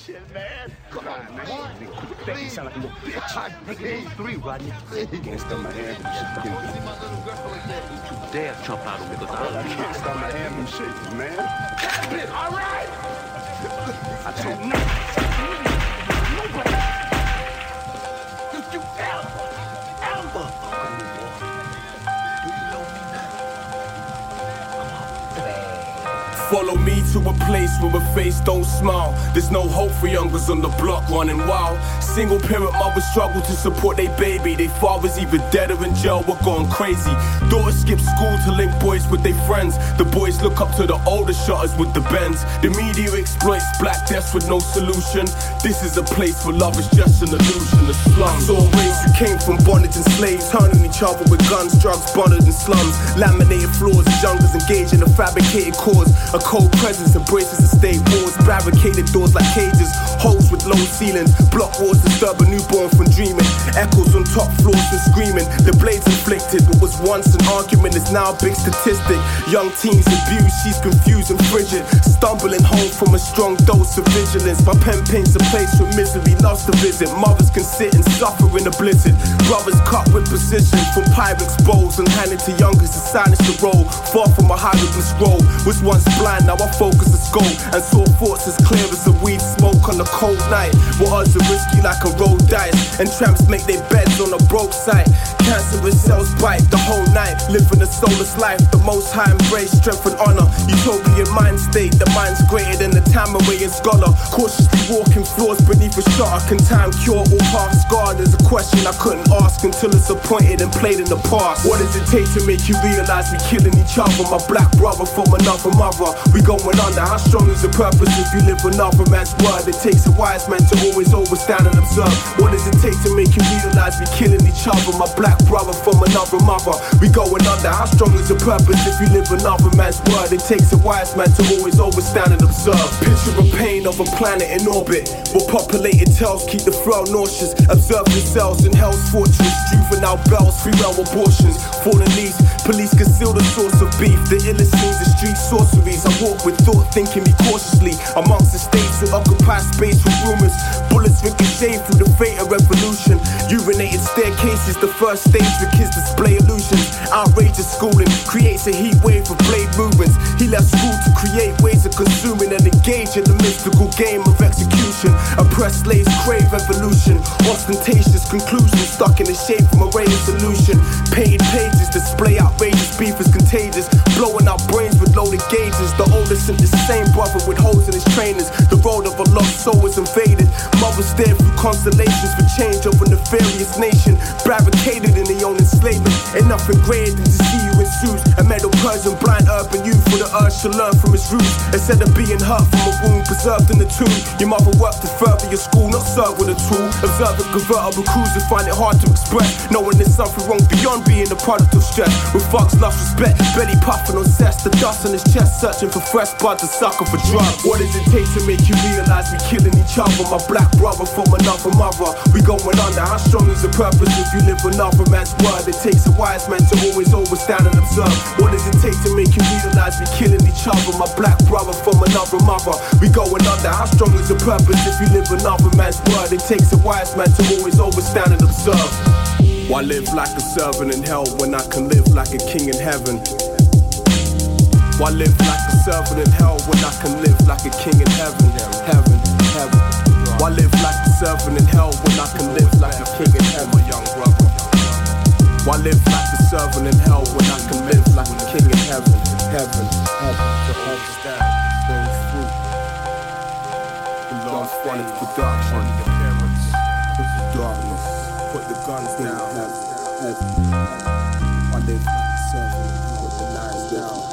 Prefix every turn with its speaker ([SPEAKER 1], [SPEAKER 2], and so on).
[SPEAKER 1] shit, man.
[SPEAKER 2] Come on, man. Nigga, you sound like a little bitch. Nigga, 3, Rodney. Can't stop my hand from shaking. You dare jump out of me because I can't stop my hand from shaking, man.
[SPEAKER 1] All right.
[SPEAKER 2] I told nobody.
[SPEAKER 1] You ever.
[SPEAKER 3] Follow me to a place where a face don't smile. There's no hope for youngers on the block running wild. Single parent mothers struggle to support their baby. Their fathers either dead or in jail or gone crazy. Daughters skip school to link boys with their friends. The boys look up to the older shutters with the bends. The media exploits black deaths with no solution. This is a place where love is just an illusion. The slums saw a race who came from bondage and slaves, turning each other with guns, drugs, bonded in slums. Laminated floors, junglers engaged in a fabricated cause. A cold presence embraces the state wars, barricaded doors like cages, holes with low ceilings, block walls disturb a newborn from dreaming. Echoes on top floors and screaming. The blades inflicted what was once an argument is now a big statistic. Young teens abused, she's confused and frigid, stumbling home from a strong dose of vigilance. My pen paints a place where misery loves to visit. Mothers can sit and suffer in a blizzard. Brothers cut with precision from Pyrex bowls and handed to youngers to silence the role. Far from a hieroglyph scroll, was once blind, now I focus the scope and saw thoughts as clear as the weed smoke on a cold night. What odds are risky like a roll dice, and tramps make their beds on a broke site. Cancerous cells bite the whole night, living a soulless life. The most high embrace strength and honor. Utopian mind state, the mind's greater than the Tamarayan scholar. Cautiously walking floors beneath a shutter. Can time cure all past scarred? There's a question I couldn't ask until it's appointed and played in the past. What does it take to make you realize we killing each other? My black brother from another mother. We going under. How strong is the purpose if you live another man's word? It takes a wise man to always overstand and observe. What does it take to make you realize we killing each other? My black brother from another mother. We going under. How strong is the purpose if you live another man's word? It takes a wise man to always overstand and observe. Picture a pain of a planet in orbit, where populated tells keep the frail nauseous. Observe yourselves in hell's fortress. Juvenile bells, female abortions, fallen leaves. Police conceal the source of beef. The illest scenes, the street sorceries. I walk with thought, thinking me cautiously amongst the states who occupy space with rumors. Bullets ricochet through the fate of revolution. Urinated staircases, the first stage where kids display illusions. Outrageous schooling creates a heat wave of blade movements. He left school to create ways of consuming and engage in the mystical game of execution. Oppressed slaves crave evolution. Ostentatious conclusions stuck in the shape from a ray of solution. Painted pages display outrageous beef is contagious. Blowing out brains with loaded gauges. The oldest and the same brother with holes in his trainers. The road of a lost soul is invaded. Mothers stare through constellations for change over nefarious nation. Barricaded in their own enslavement. Ain't nothing greater than to see you in suits. A metal Persian blind urban youth with the urge to learn from its roots. Instead of being hurt from a wound preserved in the tomb. Your mother worked to further your school, not serve with a tool. Observe a convertible cruiser, find it hard to express. Knowing there's something wrong beyond being a product of stress. With thugs lost respect, belly puffing on cess. The dust on his chest, searching for fresh blood to sucker for drugs. What does it take to make you realize we killing each other? My black brother from another mother. We going under. How strong is the purpose if you live another man's word? It takes a wise man to always overstand and observe. What does it take to make you realize we killing each other? My black brother from another mother. We going under. How strong is the purpose if you live another man's word? It takes a wise man to always overstand and observe. Why live like a servant in hell when I can live like a king in heaven? Why live like a servant in hell when I can live like a king in heaven? Heaven, heaven. Why live like a servant in hell when I can live like a king in heaven, young brother? Why live like a servant in hell when I can live like a king in heaven? Heaven, heaven. To understand, bearing fruit. The Lord's Phonics production. Put the darkness, put the guns down. Heaven, heaven. Why live like a servant, put the knives down.